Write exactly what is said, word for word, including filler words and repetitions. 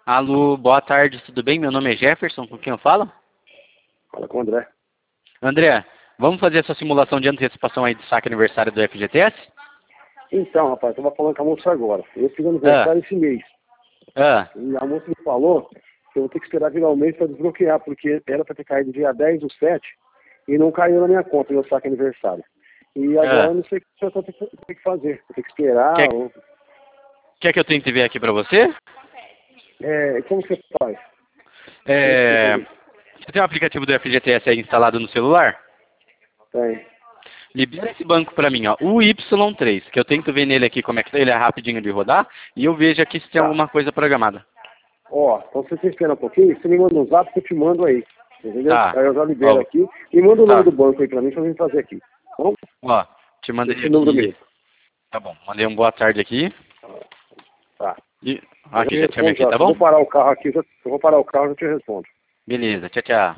Alô, boa tarde, tudo bem? Meu nome é Jefferson, com quem eu falo? Fala com o André. André, vamos fazer essa simulação de antecipação aí do saque aniversário do F G T S? Então, rapaz, eu tava falando com a moça agora. Eu fiz Ah, aniversário esse mês. ah, E a moça me falou que eu vou ter que esperar virar o mês para desbloquear, porque era para ter caído dia dez do sete e não caiu na minha conta meu saque aniversário. E agora eu ah. não sei o que eu vou ter que fazer. Vou ter que esperar. Quer, Ou... quer que eu tente ver aqui pra você? É, como você faz? Como você É, faz? você tem o aplicativo do F G T S aí instalado no celular? Tem. Libera esse banco pra mim, ó, o Y três, que eu tento ver nele aqui como é que tá, ele é rapidinho de rodar, e eu vejo aqui se tem Tá. alguma coisa programada. Ó, então se você espera um pouquinho, você me manda um zap que eu te mando aí. Entendeu? Tá, Aí eu já libero ó, aqui. E manda o nome tá, do banco aí pra mim pra gente fazer aqui. Tá bom? ó, te mandei Esse número aqui, mesmo. tá bom, mandei um boa tarde aqui, Tá. e Eu já aqui, te já te chamei respondo aqui, já. tá Se eu bom? vou parar o carro aqui, eu já- se eu vou parar o carro, eu já te respondo. Beleza, tchau, tchau.